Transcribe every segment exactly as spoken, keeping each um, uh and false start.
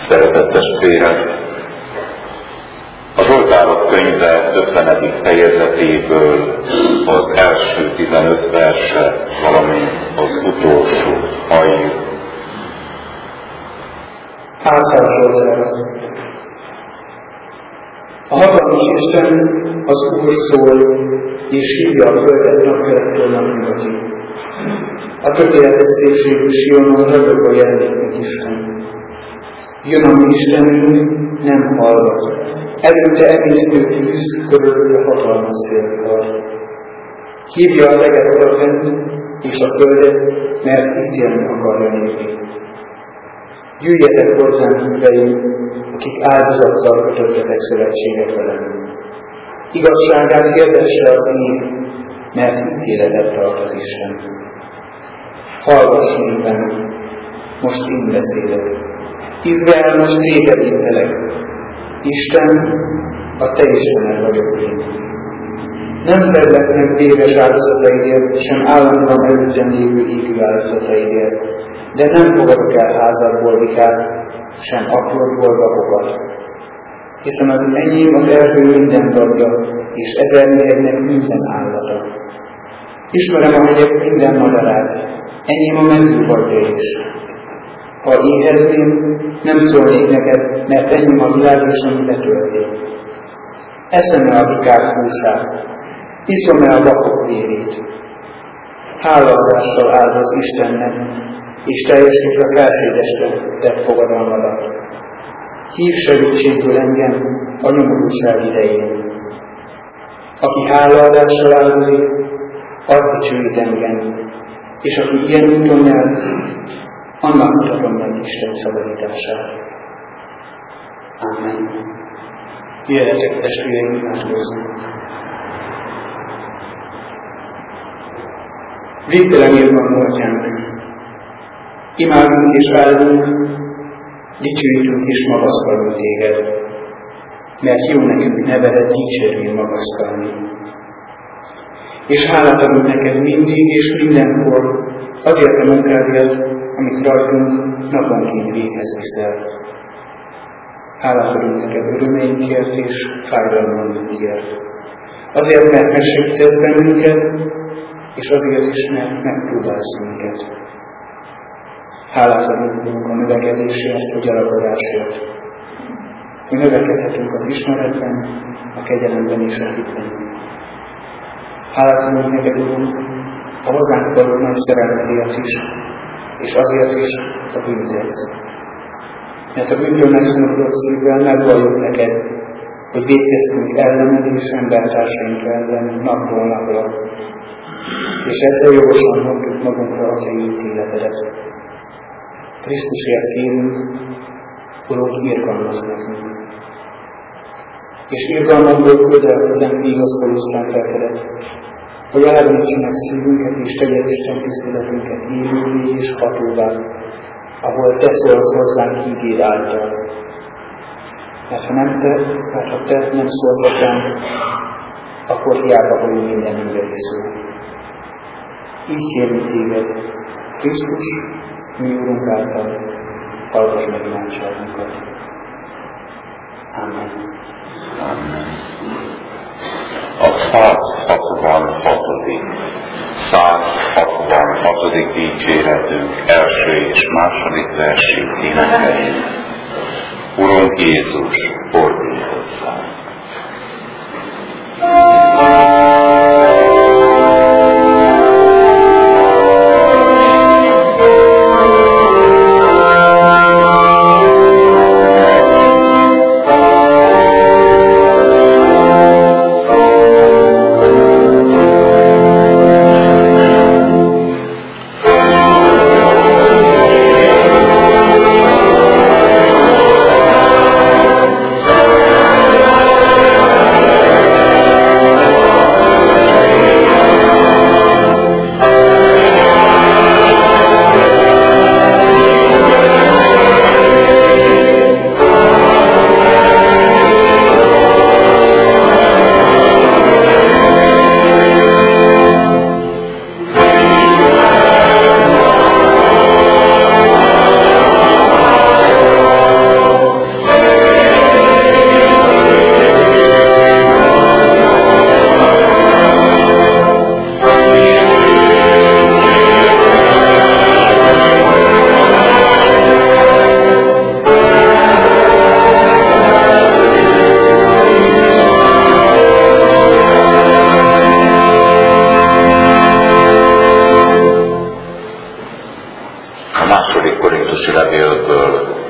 Szeretett testvérek! A Zsoltárok könyve ötvenedik fejezetéből az első tizenöt verse, valamint az utolsó halljuk. Házás Zsoltár. A hatalmas Isten az Úr szól, és hívja a földet napkelettől napnyugatig. A tökéletességű Sionon ragyog a jelenlétnek Isten. Jön a mi Istenünk, nem hallgat. Előtte emésztő tűz, körülbelül hatalmas szélkar. Hívja a leget odafent és a földet, mert ítélni akarja nézni. Jöjjetek hozzám, híveim, akik áldozattal kötöttetek szövetséget velem. Igazságát hirdesse az én, mert ítéletet tart az Isten. Hallgass néven, most én beszélek. Izrael, most téged intelek. Isten, a te Istened vagyok én. Nem terlek meg véres áldozataidért, sem állandóan előttem lévő égő áldozataidért, de nem fogadok el házadból vikát, sem aklódból babokat. Hiszen az enyém az erdő minden darabja, és ezernégynek minden állata. Ismerem a hegyek minden madarát, enyém a mezővardja is. Ha éhezném, nem szólnék neked, mert enyém a világ és amit betölti. Eszem-e a bikák húsát, iszom-e a vakok vérét. Háladással áldoz Istennek, és teljesítve feltétesre tett fogadalmadat. Hív segítségül engem a nyomorúság idején. Aki hálaadással áldozik, az dicsőít engem, és aki ilyen úton jár, annak mutatom meg Isten szabadítását. Ámen. Jöjjetek, testvéreim, imádkozzunk. Végtelen irgalmú Atyánk, imádunk és áldunk, dicsőítünk és magasztalunk téged, mert jó nekünk nevedet dicsérni magasztalni. És hálát adunk neked mindig és mindenkor, azért a munkádért, amit rajtunk naponként véghez viszel. Hálát adunk neked örömeinkért és fájdalmainkért. Azért, mert megsegített bennünket, és azért is, mert megpróbálsz minket. Hálát adunk a növekedésért, a gyarapodásért. Mi növekedhetünk az ismeretben, a kegyelemben és a hitben. Hálát adunk neked, Urunk, a hozzánk való nagy szerelmedért is, és azért is a bűnzetsz. Mert a bűnből megszomorúdott szívvel megvalljuk neked, hogy vétkeztünk ellened és embertársaink ellen napról napra, és ezzel jogosan mondjuk magunkra a te ítéletedet. Krisztusért kérünk, Urunk, irgalmazz nekünk. És irgalmadból küld el hozzánk igazoló szentelkedet, hogy elvegyítsenek szívünket és tegye Isten tiszteletünket élővé és hatóvá, ahol te szólsz hozzánk ígéd által. Mert ha nem te, mert ha te nem szólsz hozzánk, akkor hiába vagyunk minden emberi szó. Így kérünk téged, Krisztus, mi Urunk által, hallgass meg imádságunkat. Amen. Amen. A száz hatvanhatodik dicséretünk első és második versét énekeljük. Urunk Jézus, fordulj hozzánk! Oh,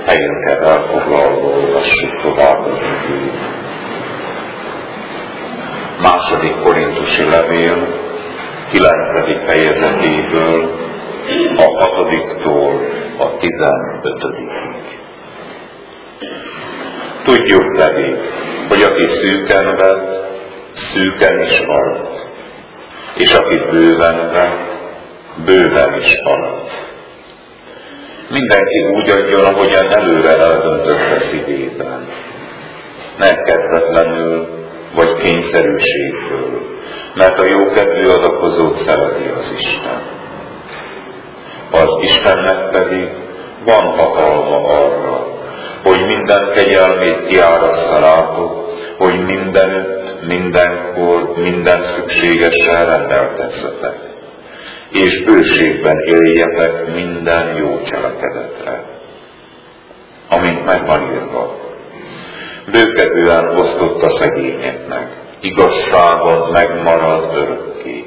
helyünket elfoglalva olvassuk tovább az igét. Második Korintusi levél, kilencedik fejezetéből, a hatodiktól a tizenötödikig. Tudjuk pedig, hogy aki szűken vett, szűken is maradt, és aki bőven vett, bőven is maradt. Mindenki úgy adjon, ahogyan előre eldöntötte szívében. Ne kedvetlenül, vagy kényszerűségből, mert a jókedvű adakozót szereti az Isten. Az Istennek pedig van hatalma arra, hogy minden kegyelmét kiárassza rátok, hogy mindenütt, mindenkor, minden szükségessel rendelkezzetek, és bőségben éljetek minden jó cselekedetre, amint meg van írva. Bőkedően osztott a szegényeknek, igazságon megmarad örökké.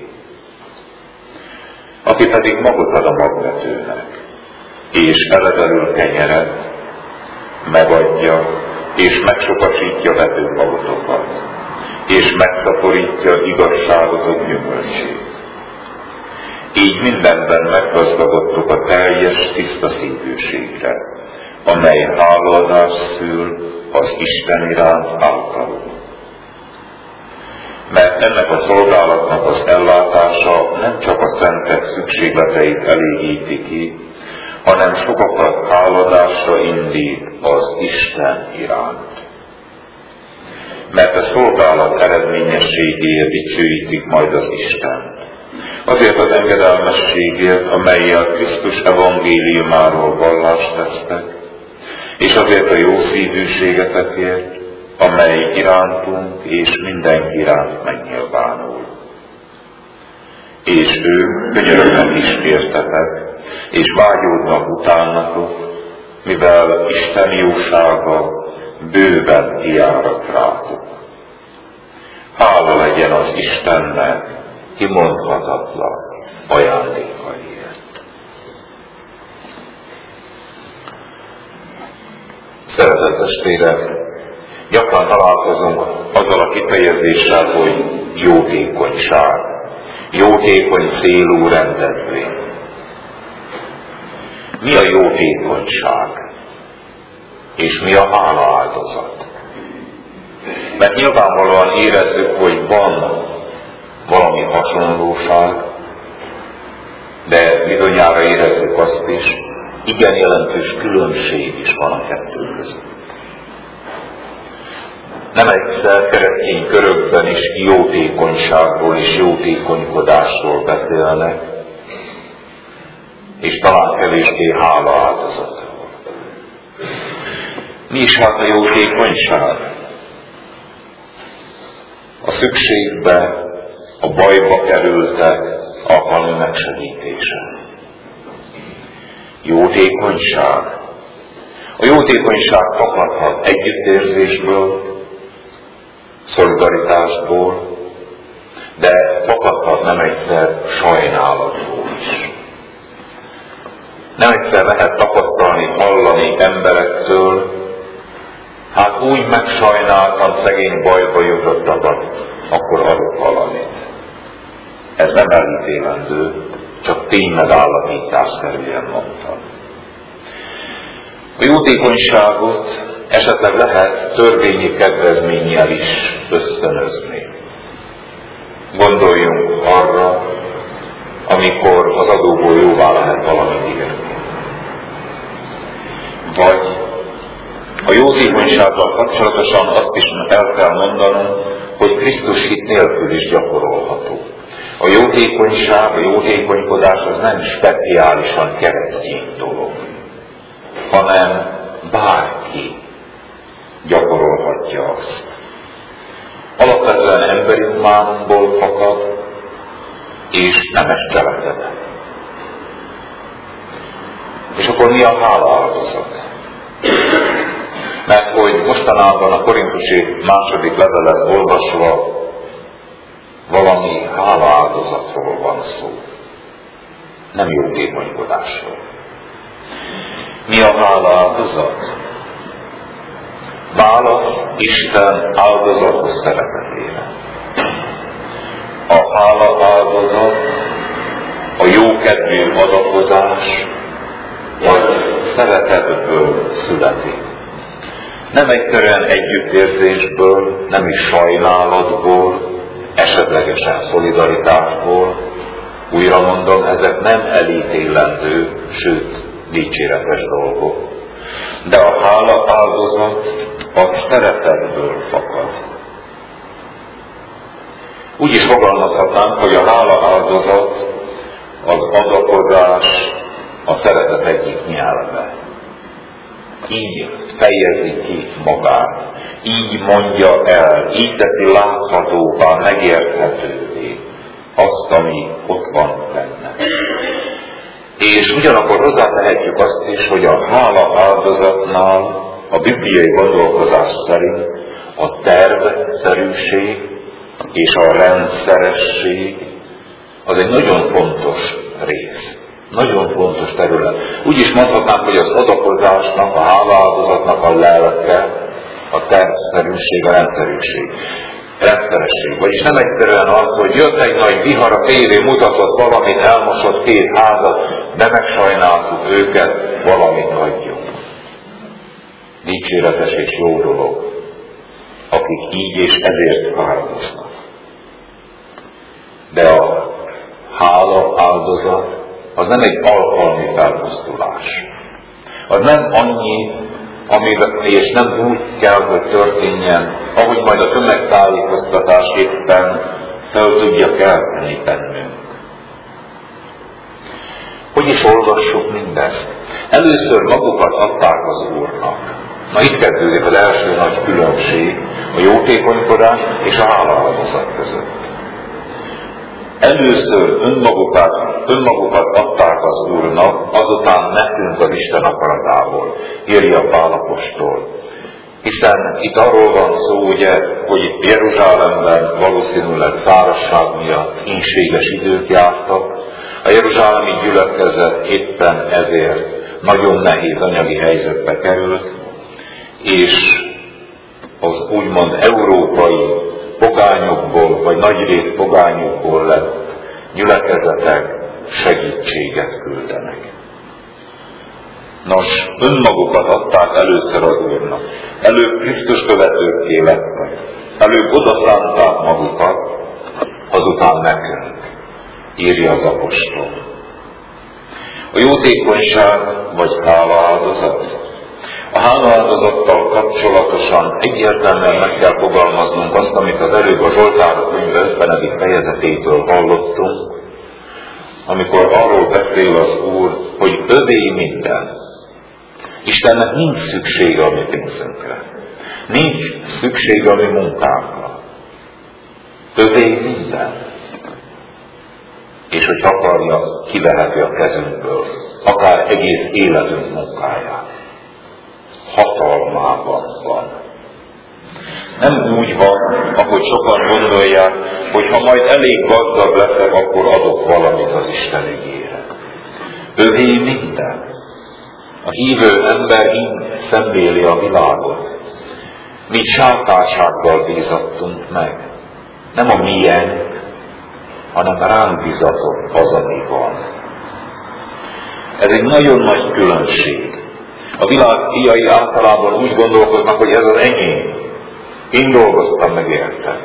Aki pedig magot ad a magvetőnek, és eledelül kenyeret, megadja, és megsokasítja vetőmagotokat, és megszaporítja igazságotok gyümölcsét. Így mindenben meggazdagodtok a teljes tiszta szívűségre, amely hálaadás szül az Isten iránt általunk. Mert ennek a szolgálatnak az ellátása nem csak a szentek szükségleteit elégíti ki, hanem sokakat háladásra indít az Isten iránt. Mert a szolgálat eredményességéért dicsőítik majd az Istent. Azért az engedelmességért, amellyel Krisztus evangéliumáról vallást tesztek, és azért a jó szívűségetekért, amely irántunk és mindenki iránt megnyilvánul. És ők könyörögnek is értetek, és vágyódnak utánatok, mivel Isten jósága bőven kiárat rátok. Hála legyen az Istennek kimondhatatlan ajándékaiért. Szeretett testvérek, gyakran találkozunk azzal a kifejezéssel, hogy jótékonyság, jótékony célú rendezvény. Mi a jótékonyság? És mi a hálaáldozat? Mert nyilvánvalóan érezzük, hogy van valami hasonlóság, de bizonyára érezzük azt is, igen jelentős különbség is van a kettő között. Nem egyszer keresztény körökben is jótékonyságról és jótékonykodásról beszélnek, és talán kevésbé hálaáldozatról. Mi is hát a jótékonyság? A szükségbe, a bajba kerültek alkalmi megsegítése. Jótékonyság. A jótékonyság fakadhat együttérzésből, szolidaritásból, de fakadhat nem egyszer sajnálatból is. Nem egyszer lehet tapasztalni, hallani emberektől, hát úgy megsajnáltam szegény bajba jutottakat, akkor adok valamit. Ez nem elítélendő, csak ténymegállapításszerűen mondtam. A jótékonyságot esetleg lehet törvényi kedvezménnyel is ösztönözni. Gondoljunk arra, amikor az adóból jóvá lehet valamit írni. Vagy a jótékonysággal kapcsolatosan azt is el kell mondanom, hogy Krisztus hit nélkül is gyakorolható. A jótékonyság, a jótékonykodás az nem speciálisan keresztény dolog, hanem bárki gyakorolhatja azt. Alapvetően emberi humánumból fakad, és nemes cselekedet. És akkor mi a hálaáldozat? Mert hogy mostanában a korintusi második levelet olvasva valami hálaáldozatról van szó, nem jótékonykodásról. Mi a hálaáldozat? Válasz Isten áldozatos szeretetére. A hála áldozat, a jókedvű adakozás, vagy szeretetből születik. Nem egyszerűen együttérzésből, nem is sajnálatból, esetlegesen szolidaritásból. Újra mondom, ezek nem elítélendő, sőt, dicséretes dolgok. De a hála áldozat a szeretetből fakad. Úgy is fogalmazhatnánk, hogy a hála áldozat az adakozás a szeretet egyik nyelve. Így fejezi ki magát, így mondja el, így teszi láthatóvá, megérthetővé azt, ami ott van benne. És ugyanakkor hozzátehetjük azt is, hogy a hála áldozatnál a bibliai gondolkozás szerint a tervszerűség és a rendszeresség az egy nagyon fontos rész. Nagyon fontos terület. Úgy is mondhatnánk, hogy az adakozásnak, a hálaáldozatnak a lelke, a tervszerűség, a rendszerűség. Rendszeresség. Vagyis nem egyszerűen az, hogy jött egy nagy vihar, a tévé mutatott valamit, elmosott két házat, de megsajnáltuk őket, valamit adjunk. Dicséretes és jó dolog, akik így és ezért áldoznak. De a hála áldozat az nem egy alkalmi felpusztulás. Az nem annyi, amivel, és nem úgy kell, hogy történjen, ahogy majd a tömegtájékoztatás éppen fel tudja kelteni bennünk. Hogy is olvassuk mindezt? Először magukat adták az Úrnak. Na itt kezdődik az első nagy különbség a jótékonykodás és a hálaáldozat között. Először önmagukat, önmagukat adták az Úrnak, azután nekünk az Isten akaratából, írja Pál apostol. Hiszen itt arról van szó, ugye, hogy itt Jeruzsálemben valószínűleg szárazság miatt ínséges idők jártak. A jeruzsálemi gyülekezet éppen ezért nagyon nehéz anyagi helyzetbe került, és az úgymond európai pogányokból, vagy nagyrészt pogányokból lett gyülekezetek segítséget küldenek. Nos, önmagukat adták először az Úrnak. Előbb Krisztus követőkké lettek. Előbb odaszánták magukat, azután nekünk, írja az apostol. A jótékonyság vagy hálaáldozat. A hálaáldozattal kapcsolatosan egyértelműen meg kell fogalmaznunk azt, amit az előbb a Zsoltárok könyve ötvenedik fejezetétől hallottunk, amikor arról beszél az Úr, hogy övé minden. Istennek nincs szüksége a mi pénzünkre. Nincs szüksége a mi munkánkra. Övé minden. És hogy akarja, kiveheti a kezünkből, akár egész életünk munkáját. Hatalmában van. Nem úgy van, ahogy sokan gondolják, hogy ha majd elég gazdag leszek, akkor adok valamit az Isten ügyére. Övé minden. A hívő ember így szemléli a világot. Mi sápátsággal bízattunk meg. Nem a miénk, hanem ránk bízatott az, ami van. Ez egy nagyon nagy különbség. A világ fiai általában úgy gondolkoznak, hogy ez az enyém. Én dolgoztam meg érte.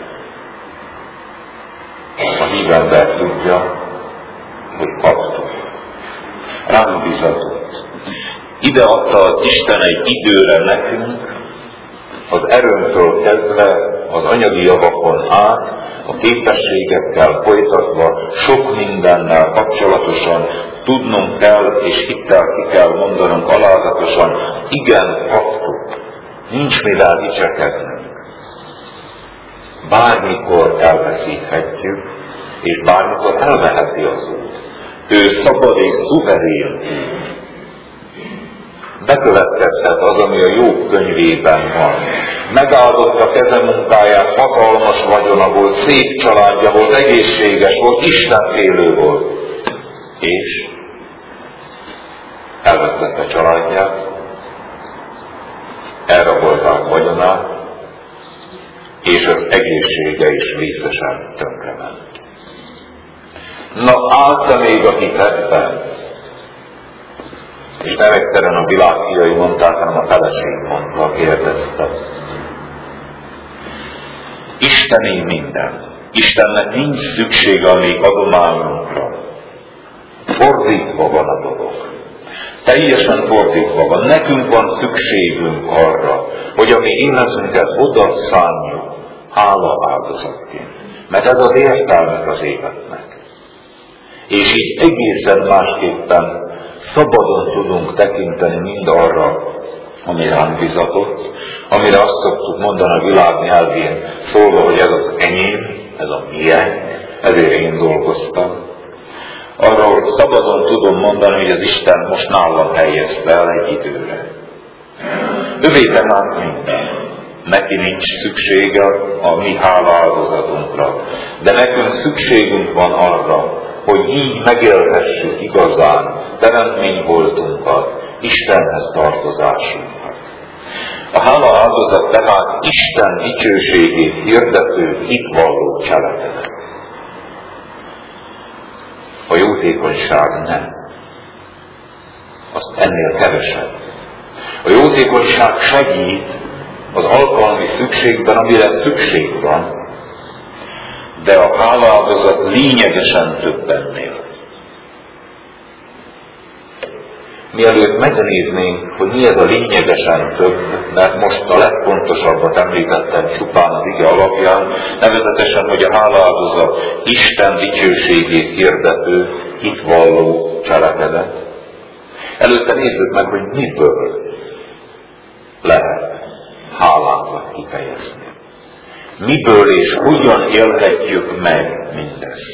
A hívember tudja, hogy kaptuk. Ránk bizatott. Ide adta az Isten egy időre nekünk, az erőmtől kezdve, az anyagi javakon át, a képességekkel folytatva, sok mindennel kapcsolatosan tudnunk kell, és hittel ki kell mondanunk alázatosan, igen, kaptuk. Nincs mivel dicsekednünk. Bármikor elveszíthetjük, és bármikor elveheti az Úr. Ő szabad és szuverén. Bekövetkezhet az, ami a Jobb könyvében van. Megáldotta keze munkáját, hatalmas vagyona volt, szép családja volt, egészséges volt, istenfélő volt. És elvesztette családját, elrabolták vagyonát, és az egészsége is vészesen tönkrement. Na állt még a hitetben, és nem egyszerűen a világ fiai mondták, hanem a feleség mondta, kérdezte. Istené minden. Istennek nincs szüksége a mi adományunkra. Fordítva van a dolog. Teljesen fordítva van. Nekünk van szükségünk arra, hogy a mi életünket oda szánjuk hála áldozatként. Mert ez az értelme az életnek. És így egészen másképpen szabadon tudunk tekinteni mind arra, ami ránk bizatott, amire azt szoktuk mondani a világ nyelvén, szólva, hogy ez az enyém, ez a miénk, ezért én dolgoztam. Arra, hogy szabadon tudom mondani, hogy az Isten most nálam helyezte el egy időre. Övé tehát minden. Neki nincs szüksége a mi hálaáldozatunkra, de nekünk szükségünk van arra, hogy így megélhessük igazán teremtményvoltunkat, Istenhez tartozásunkat. A hála áldozat tehát Isten dicsőségét hirdető, hitvalló cselekedet. A jótékonyság nem. Azt ennél kevesebb. A jótékonyság segít az alkalmi szükségben, amire szükség van, de a hálaáldozat lényegesen több ennél. Mielőtt megnéznénk, hogy mi ez a lényegesen több, mert most a legfontosabbat említettem csupán az ige alapján, nevezetesen, hogy a hálaáldozat Isten dicsőségét hirdető, hitvalló cselekedet. Előtte nézzük meg, hogy miből lehet hálánkat kifejezni. Miből és hogyan élhetjük meg mindezt.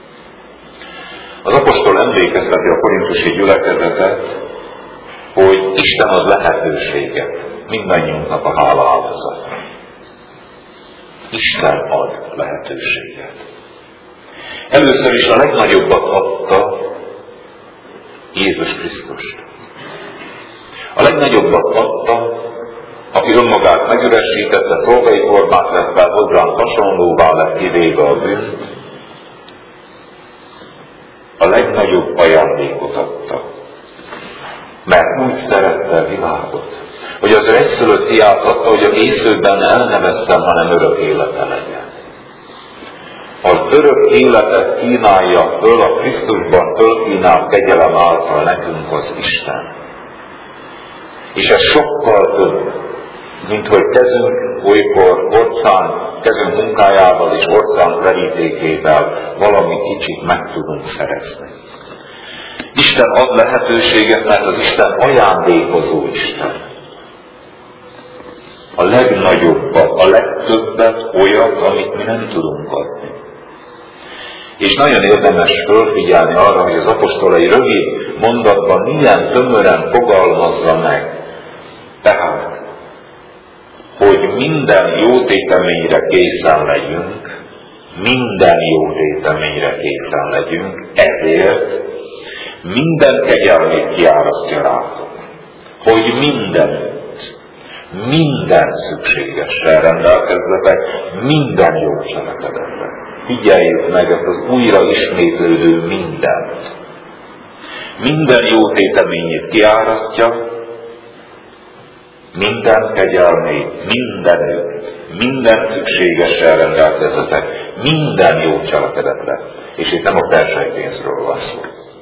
Az apostol emlékezteti a korintusi gyülekezetet, hogy Isten ad lehetőséget mindannyiunknak a hálaáldozatra. Isten ad lehetőséget. Először is a legnagyobbat adta Jézus Krisztust. A legnagyobbat adta, aki önmagát megüresítette, szolgai formát vett fel, hozzánk hasonlóvá lett, kivéve a bűnt, a legnagyobb ajándékot adta. Mert úgy szerette a világot, hogy az ő egyszülött fiát adta, hogy a készülben el ne vesszen, hanem örök élete legyen. Az örök életet kínálja föl a Krisztusban fölkínált kegyelem által nekünk az Isten. És ez sokkal több, mint hogy kezünk olykor orcán, kezünk munkájával és orcán verítékével valami kicsit meg tudunk szerezni. Isten ad lehetőséget, mert az Isten ajándékozó Isten. A legnagyobbat, a legtöbbet, olyat, amit mi nem tudunk adni. És nagyon érdemes fölfigyelni arra, hogy az apostolai rövid mondatban milyen tömören fogalmazza meg. Tehát, hogy minden jó téteményre készen legyünk, minden jó téteményre készen legyünk, ezért minden kegyelmét kiárasztja rátok, hogy mindenütt, minden szükségessel rendelkezzetek, minden jó cselekedetre. Figyeljük meg ezt az újra ismétlődő mindent. Minden jó téteményét kiárasztja, minden kegyelmét, mindenütt, minden szükségessel rendelkezzetek, minden jó cselekedetre. És itt nem a persejpénzről van szó.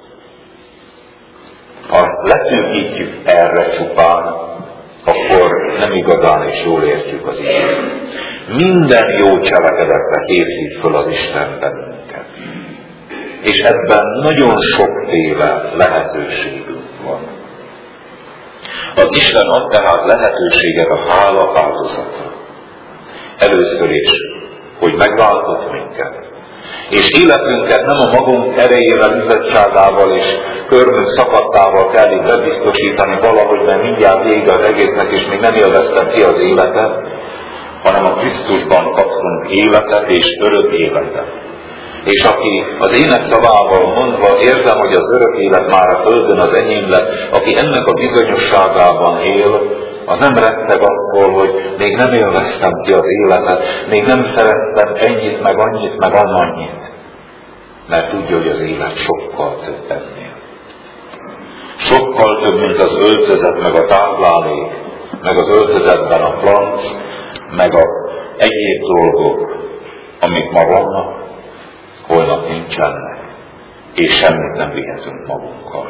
Ha letűkítjük erre csupán, akkor nem igazán is jól értjük az igét. Minden jó cselekedetre készít föl az Isten bennünket. És ebben nagyon sokféle lehetőségünk van. Az Isten ad tehát lehetőséget a hála áldozatra. Először is, hogy megváltott minket. És életünket nem a magunk erejével, bizottságával és körmünk szakadtával kell itt bebiztosítani valahogy, mert mindjárt vége az egésznek, és még nem élveztem ki az életet, hanem a Krisztusban kaptunk életet és örök életet. És aki az ének szavával mondva érzem, hogy az örök élet már a földön az enyém lett, aki ennek a bizonyosságában él, az nem retteg attól, hogy még nem élveztem ki az életet, még nem szerettem ennyit, meg annyit, meg annyit. Mert tudja, hogy az élet sokkal több ennél. Sokkal több, mint az öltözet, meg a táplálék, meg az öltözetben a planc, meg a egyéb dolgok, amik ma vannak, holnap nincsenek, és semmit nem vihetünk magunkkal.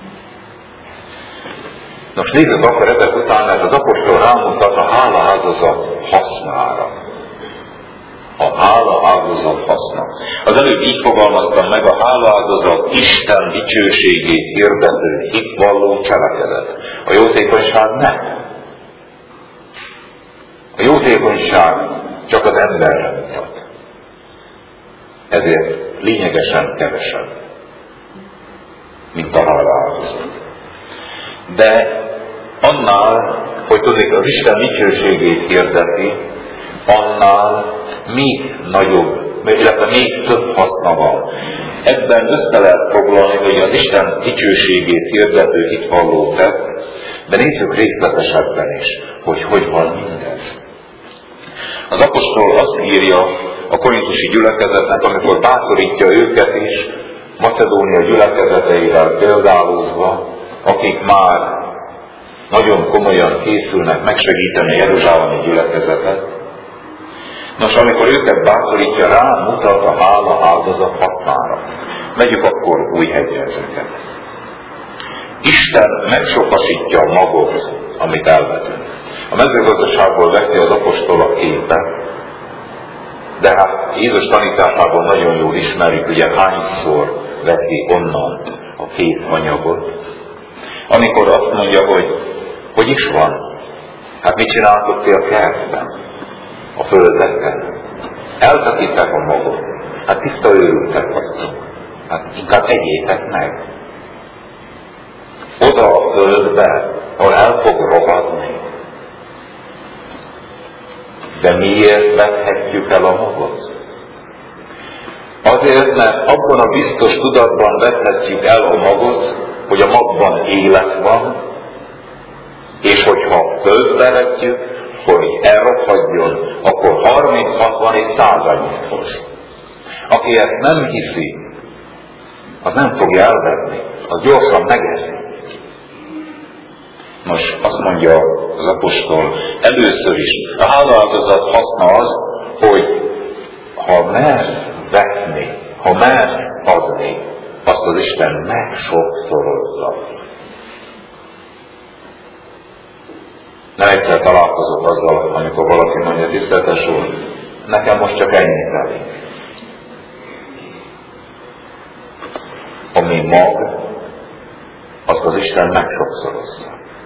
Most nézzük akkor ezek után, mert az apostol rámutat a hálaáldozat hasznára. A hálaáldozat haszna. Az előbb így fogalmaztam meg, a hálaáldozat Isten dicsőségét hirdető, hitvalló cselekedet. A jótékonyság nem. A jótékonyság csak az emberre mutat. Ezért lényegesen kevesebb, mint a hálaáldozat. De annál, hogy tudnék az Isten dicsőségét hirdeti, annál még nagyobb, illetve még több haszna van. Ebben össze lehet foglalni, hogy az Isten dicsőségét hirdető hitvalló tett, de nézzük részletesebben is, hogy hogy van mindez. Az apostol azt írja a korintusi gyülekezetnek, amikor bátorítja őket is, Macedónia gyülekezeteivel példálózva, akik már nagyon komolyan készülnek megsegíteni a jeruzsálemi gyülekezetet. Nos, amikor őket bátorítja, rá mutat a hála áldozat hasznára. Megyük akkor Újhegyre ezeket. Isten megsokasítja a magot, amit elvetünk. A mezőgazdaságból veszi az apostol a képet, de hát Jézus tanításában nagyon jól ismerjük, ugye hányszor veszi onnan a két anyagot, amikor azt mondja, hogy hogy is van? Hát mit csináltok ti a kertben? A földeken? Elvetitek a magot. Hát tiszta őrültek vagytok. Hát inkább egyétek meg. Oda a földbe, ahol el fog rohadni. De miért vethetjük el a magot? Azért, mert abban a biztos tudatban vethetjük el a magot, hogy a magban élet van, és hogyha földbe vetjük, hogy elrothadjon, akkor harminc, hatvan és száz annyit hoz. Aki ezt nem hiszi, az nem fogja elvetni, az gyorsan megeszi. Nos, azt mondja az apostol, először is a hálaáldozat haszna az, hogy ha mersz vetni, ha mersz adni, azt az Isten megsokszorozza. Nem egyszer találkozok azzal, amikor valaki mondja, tiszteletes úr, nekem most csak ennyit elég. Ami mag, azt az Isten megsokszorozza.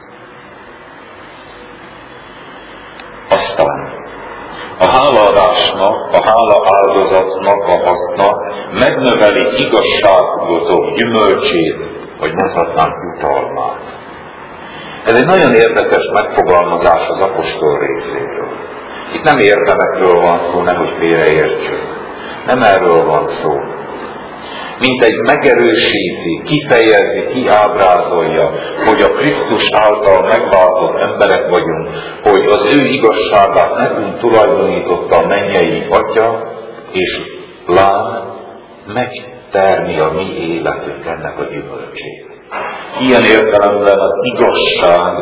Aztán a hálaadásnak, a hálaáldozatnak a haszna megnöveli igazságotok gyümölcsét, vagy mondhatnánk jutalmát. Ez egy nagyon érdekes megfogalmazás az apostol részéről. Itt nem érdemekről van szó, nehogy félreértsük. Nem erről van szó. Mint egy megerősíti, kifejezi, kiábrázolja, hogy a Krisztus által megváltott emberek vagyunk, hogy az ő igazságát nekünk tulajdonította a mennyei Atya, és lám megtermi a mi életünk ennek a gyümölcsét. Ilyen értelemben az igazság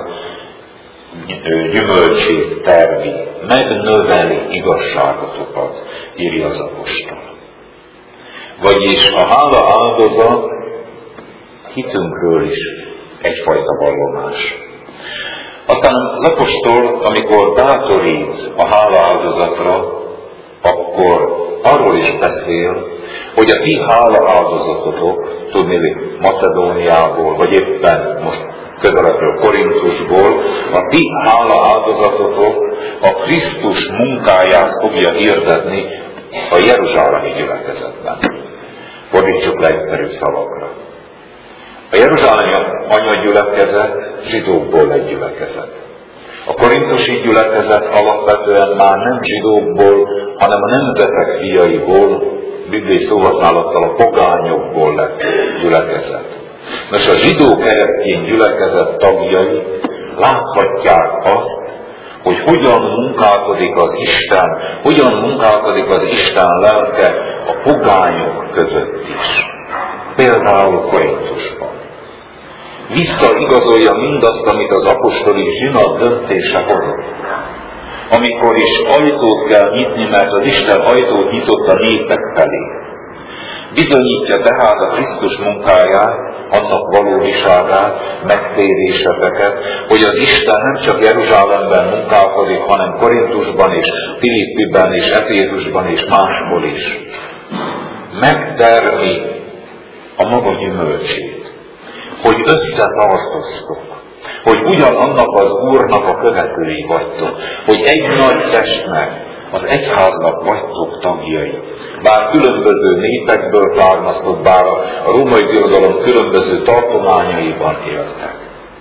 gyümölcsét tervi, megnöveli igazságotokat, írja az apostol. Vagyis a hála áldozat hitünkről is egyfajta vallomás. Aztán az apostol, amikor bátorít a hála áldozatra, akkor arról is beszél, hogy a ti hála áldozatotok, tudni Macedóniából, vagy éppen most közelebbről Korintusból, a ti hála áldozatotok a Krisztus munkáját fogja hirdetni a jeruzsálemi gyülekezetben. Fordítsuk le egyszerű szavakra. A jeruzsálemi anyagyülekezet zsidókból egy gyülekezet. A korintusi gyülekezet alapvetően már nem zsidókból, hanem a nemzetek fiaiból, bibliai szóhasználattal a pogányokból lett gyülekezet. Most a zsidó keresztény gyülekezet tagjai láthatják azt, hogy hogyan munkálkodik az Isten, hogyan munkálkodik az Isten lelke a pogányok között is. Például Korintusban. Visszaigazolja mindazt, amit az apostoli zsinat döntése hozott. Amikor is ajtót kell nyitni, mert az Isten ajtót nyitott a népek felé. Bizonyítja tehát a Krisztus munkáját, annak valódiságát, megtéréseteket, hogy az Isten nem csak Jeruzsálemben munkálkodik, hanem Korintusban és Filippiben és Efézusban és máshol is. Megtermi a maga gyümölcsét, hogy összetartoztok, hogy ugyanannak az Úrnak a követői vagytok, hogy egy nagy testnek, az egyháznak vagytok tagjai. Bár különböző népekből származtok, bár a római birodalom különböző tartományaiban éltek.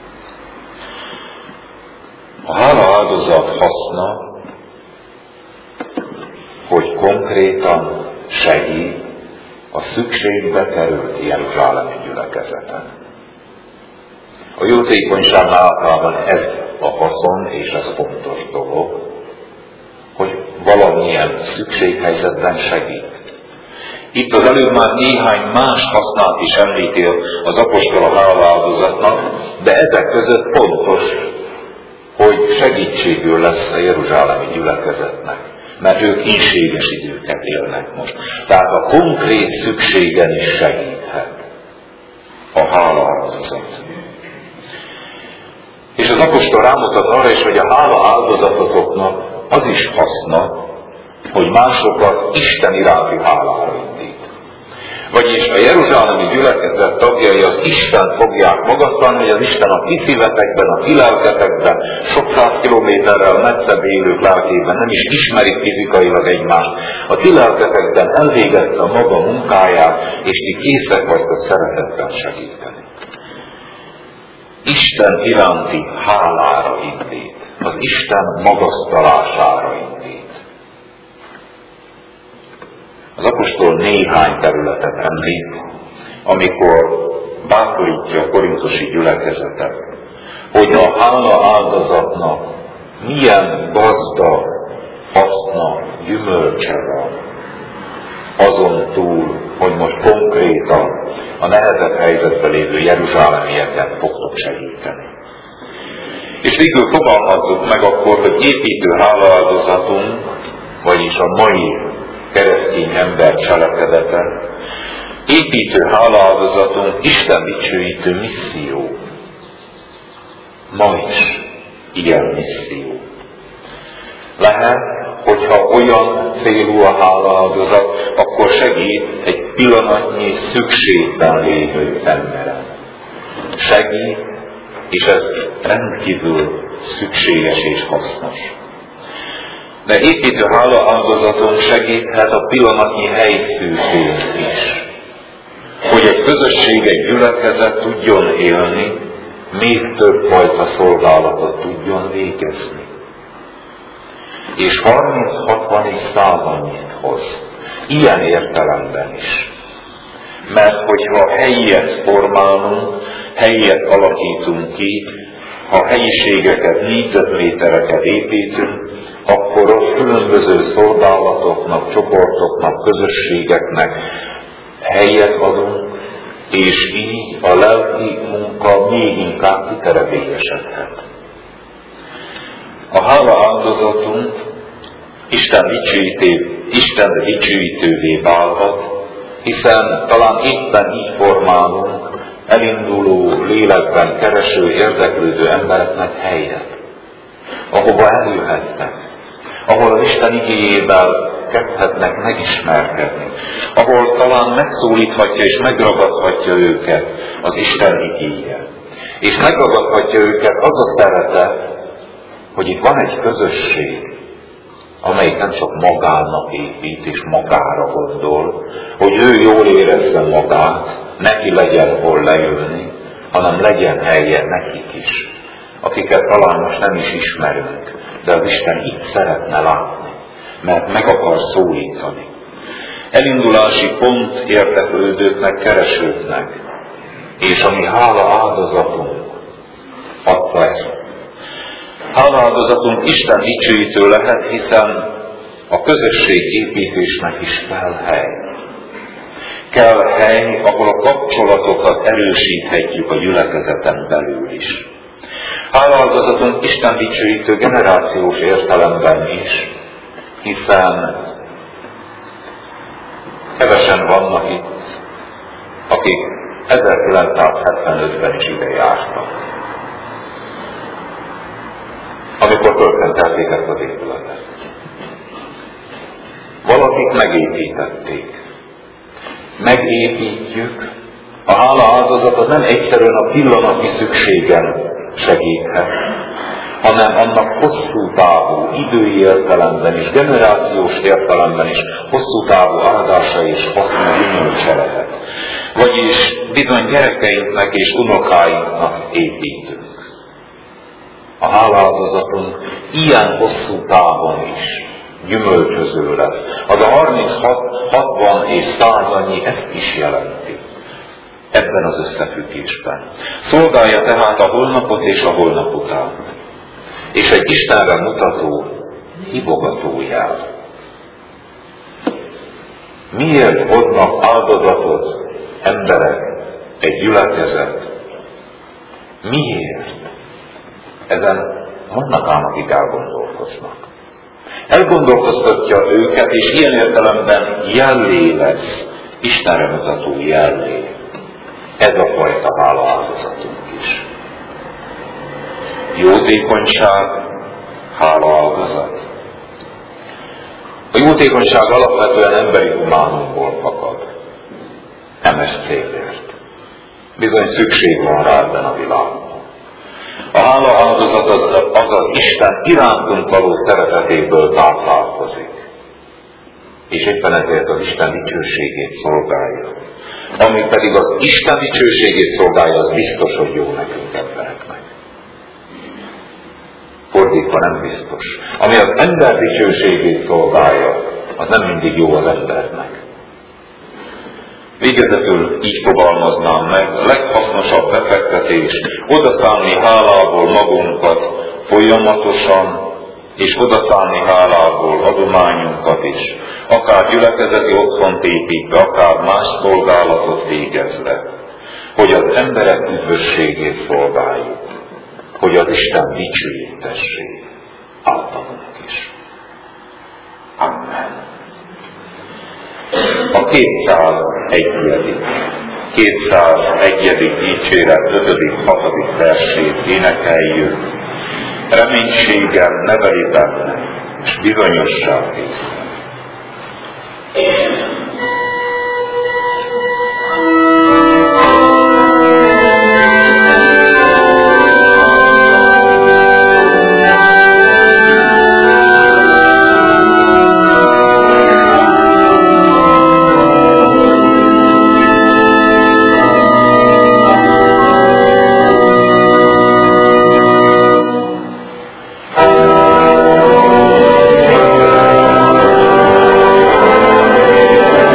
A hála áldozat haszna, hogy konkrétan segít a szükségbe került jeruzsálemi gyülekezeten. A jótékonyságnál általában ez a haszon, és ez fontos dolog, hogy valamilyen szükséghelyzetben segít. Itt az előbb már néhány más hasznát is említi az apostol a hálaáldozatnak, de ezek között fontos, hogy segítségül lesz a jeruzsálemi gyülekezetnek, mert ők ínséges időket élnek most. Tehát a konkrét szükségen is segíthet a hálaáldozat. És az apostol rámutat arra is, hogy a hála áldozatoknak az is haszna, hogy másokat Isten iránti hálára indít. Vagyis a jeruzsálemi gyülekezet tagjai az Isten fogják magasztalni, hogy az Isten a ti szívetekben, a ti lelketekben, sok száz kilométerrel messzebb élők lelkében nem is ismerik fizikailag egymást. A ti lelketekben elvégezte a maga munkáját, és ti készek vagytok szeretettel segíteni. Isten iránti hálára indít, az Isten magasztalására indít. Az apostol néhány területet említ, amikor bátorítja a korintusi gyülekezetet, hogy a hála áldozatnak milyen gazdag, haszna, gyümölcse van, azon túl, hogy most konkrétan a nehezebb helyzetben lévő jeruzsálemieket fogtok segíteni. És végül fogalmazzuk meg akkor, hogy építő hálaáldozatunk, vagyis a mai keresztény ember cselekedete, építő háláldozatunk, Isten dicsőítő misszió. Ma is ilyen misszió. Lehet, hogyha olyan célú a hálaáldozat, akkor segít egy pillanatnyi szükségben lévő emberen. Segít, és ez rendkívül szükséges és hasznos. De építő hálaáldozaton segíthet a pillanatnyi helyszűzést is. Hogy egy közösség, egy gyülekezet tudjon élni, még több fajta szolgálatot tudjon végezni. És harminc, hatvan és száz annyit hoz. Ilyen értelemben is. Mert hogyha helyiet formálunk, helyiet alakítunk ki, ha helyiségeket, négyzetmétereket építünk, akkor ott különböző szolgálatoknak, csoportoknak, közösségeknek helyet adunk, és így a lelki munka még inkább kiterebélyesedhet. A hála áldozatunk Isten dicsőítő, Isten dicsőítővé válhat, hiszen talán éppen így formálunk elinduló, lélekben kereső, érdeklődő embereknek helyet, ahova eljöhetnek, ahol az Isten igéjével kezdhetnek megismerkedni, ahol talán megszólíthatja és megragadhatja őket az Isten igéje, és megragadhatja őket az a szeretet, hogy itt van egy közösség, amelyik nem csak magának épít és magára gondol, hogy ő jól érezze magát, neki legyen hol lejönni, hanem legyen helye nekik is, akiket talán most nem is ismerünk, de az Isten itt szeretne látni, mert meg akar szólítani. Elindulási pont érdeklődőknek, keresőknek, és ami hála áldozatunk adta ezt Háláldozatunk Isten dicsőítő lehet, hiszen a közösség építésnek is kell hely. Kell hely, ahol a kapcsolatokat erősíthetjük a gyülekezeten belül is. Háláldozatunk Isten dicsőítő generációs értelemben is, hiszen kevesen vannak itt, akik ezerkilencszázhetvenötben is ide jártak, amikor fölkentelték ezt az épületet. Valakik megépítették. Megépítjük. A hálaáldozat az nem egyszerűen a pillanatnyi szükségen segíthet, hanem annak hosszú távú, idői értelemben is, generációs értelemben is hosszú távú áldása és hosszú gyümölcse lehet. Vagyis bizony gyerekeinknek és unokáinknak építünk. A háláldozatunk ilyen hosszú távon is gyümölcsöző lesz. Az a harminchat, hatvan és száz annyi ezt is jelenti. Ebben az összefüggésben. Szolgálja tehát a holnapot és a holnap után. És egy Istenre mutató, hívogató jel. Miért hoznak áldozatot emberek, egy gyülekezet? Miért? Ezen vannak ám, akik elgondolkoznak. Elgondolkoztatja őket, és ilyen értelemben jellé lesz, Istenre mutató jellé. Ez a fajta hálaáldozatunk is. Jótékonyság, hálaáldozat. A jótékonyság alapvetően emberi humánumból fakad. Nemes célért. Bizony szükség van rá ebben a világban. A hálaáldozat az, az az Isten irántunk való szeretetéből táplálkozik. És éppen ezért az Isten dicsőségét szolgálja. Ami pedig az Isten dicsőségét szolgálja, az biztos, hogy jó nekünk embereknek. Fordítva nem biztos. Ami az ember dicsőségét szolgálja, az nem mindig jó az embernek. Végezetül így fogalmaznám meg, a leghasznosabb befektetés odaszállni hálából magunkat folyamatosan, és odaszállni hálából adományunkat is, akár gyülekezeti otthont építve, akár más szolgálatot végezve, hogy az emberek üdvösségét szolgáljuk, hogy az Isten dicsőítessék általunk is. Amen. A kétszázegyedik kétszázegyedik dicséret ötödik hatodik versét énekeljük. Reménységem neveli benne, és bizonyosság tész. Thank you.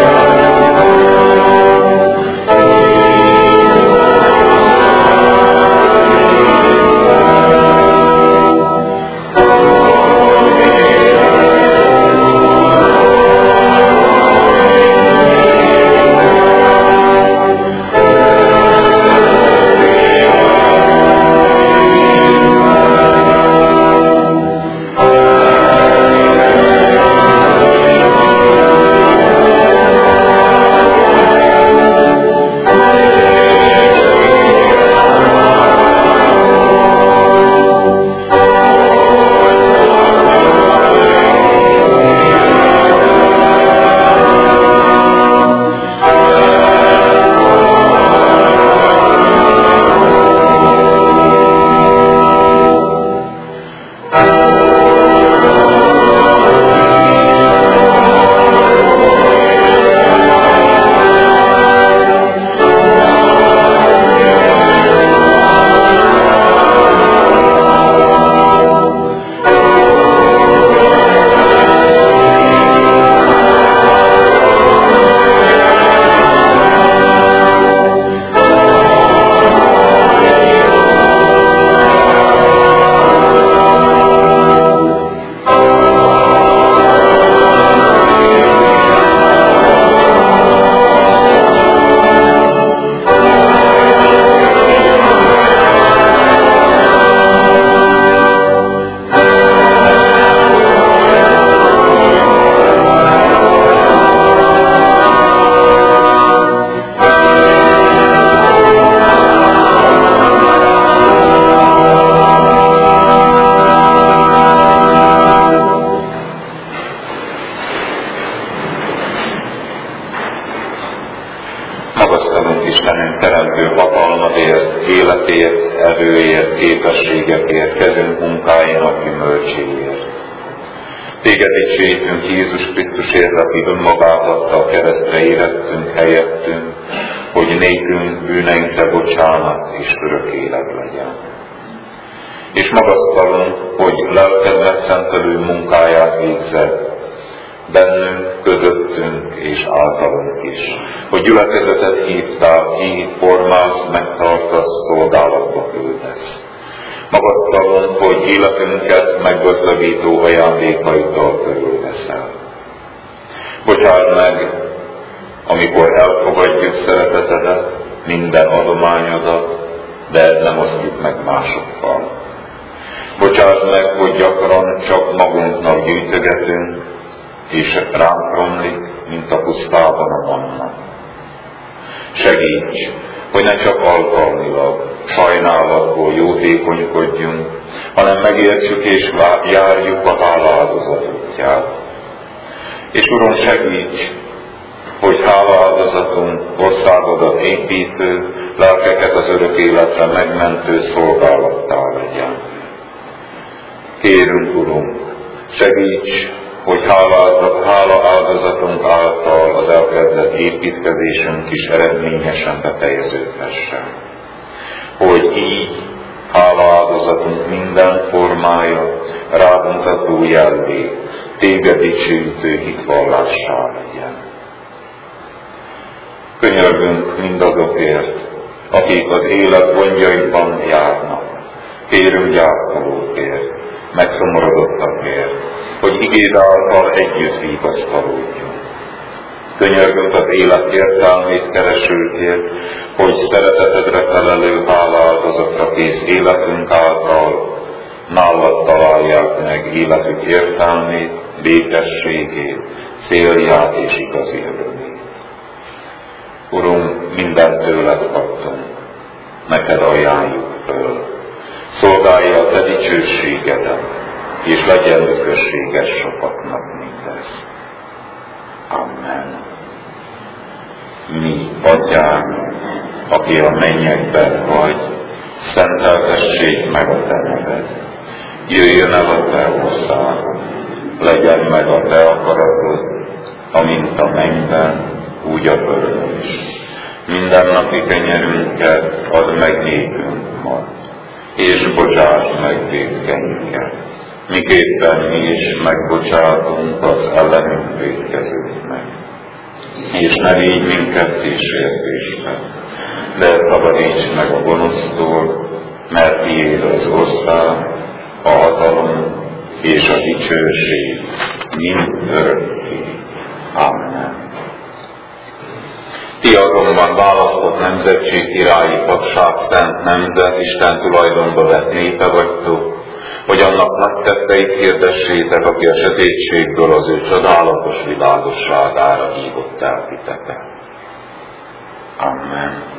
Téged dicsőítünk Jézus Krisztusért, aki önmagát adta a keresztre érettünk, helyettünk, hogy nékünk bűneinkre bocsánat és örök élet legyen. És magasztalunk, hogy lelkednek szentelő munkáját végzed, bennünk, közöttünk és általunk is, hogy gyülekezetet hívtál ki, formálsz, megtartasz, szolgálatba küldesz. Magasztalunk, hogy életünket meggazdagító ajándékaiddal körülveszel. Bocsáss meg, amikor elfogadjuk szeretetedet, minden adományodat, de nem osztjuk meg másokkal. Bocsáss meg, hogy gyakran csak magunknak gyűjtögetünk, és ránk romlik, mint a pusztában a manna. Segíts, hogy ne csak alkalmilag, sajnálatból jótékonykodjunk, hanem megértsük és járjuk a hálaáldozat útját. És Uram, segíts, hogy háláldozatunk országodat építő, lelkeket az örök életre megmentő szolgálattá legyen. Kérünk, Urunk, segíts, hogy hála áldozatunk által az elkezdett építkezésünk is eredményesen befejeződhessen. Hogy így hála áldozatunk minden formája rámutató jelvé, téged dicsőítő hitvallássá legyen. Könyörgünk mindazokért, akik az élet gondjaiban járnak. Kérünk gyászolókért, megszomorodottakért, hogy igéd által együtt vigasztalódjunk. Könyörgünk az élet értelmét keresőkért, hogy szeretetedre felelő hálaáldozatra kész életünk által nálad találják meg életük értelmét, békességét, célját és igazi örömét. Urunk, mindent tőled kaptunk, neked ajánljuk föl. Szolgálja a te dicsőségedet, és legyen ökösséges sokaknak mindez. Amen. Mi, Atyánk, aki a mennyekben vagy, szenteltessék meg a te neved. Jöjjön el a te országod, legyen meg a te akaratod, amint a mennyben, úgy a földön is. Mindennapi kenyerünket add meg nékünk ma, és bocsáss meg vétkeinket, miképpen mi is megbocsátunk az ellenünk vétkezőknek. És ne vigy minket kísértésbe, de szabadíts meg a gonosztól, mert tiéd az ország, a hatalom és a dicsőség mind örökké. Amen. Ti azonban választott nemzetség, királyi papság, szent nemzet, Isten tulajdonba vett népe vagytok, hogy annak nagy tetteit hirdessétek, aki a sötétségből az ő csodálatos világosságára hívott el titeket. Amen.